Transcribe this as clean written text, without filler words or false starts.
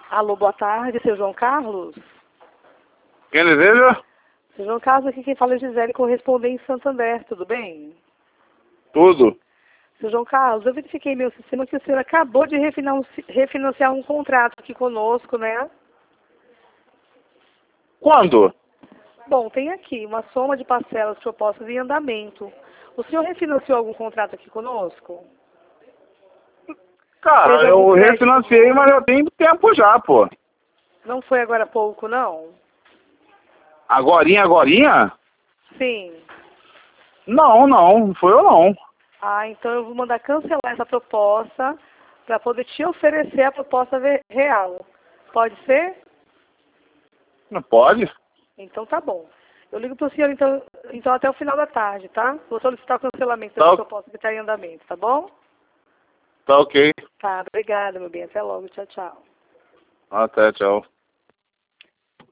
Alô, boa tarde, seu João Carlos? Quem deseja? Seu João Carlos, aqui quem fala é Gisele, correspondente em Santander, tudo bem? Tudo. Seu João Carlos, eu verifiquei em meu sistema que o senhor acabou de refinanciar um contrato aqui conosco, né? Quando? Bom, tem aqui uma soma de parcelas propostas em andamento. O senhor refinanciou algum contrato aqui conosco? Cara, Teve eu algum crédito refinanciei, novo? mas já tem tempo já, pô. Não foi agora há pouco, não? Agorinha? Sim. Não foi eu não. Ah, então eu vou mandar cancelar essa proposta para poder te oferecer a proposta real. Pode ser? Não pode? Então tá bom. Eu ligo para o senhor então até o final da tarde, tá? Vou solicitar o cancelamento Tá, dessa proposta que está em andamento, tá bom? tá ok. Tá, obrigada, meu bem. Até logo. Tchau, tchau. Até, tchau.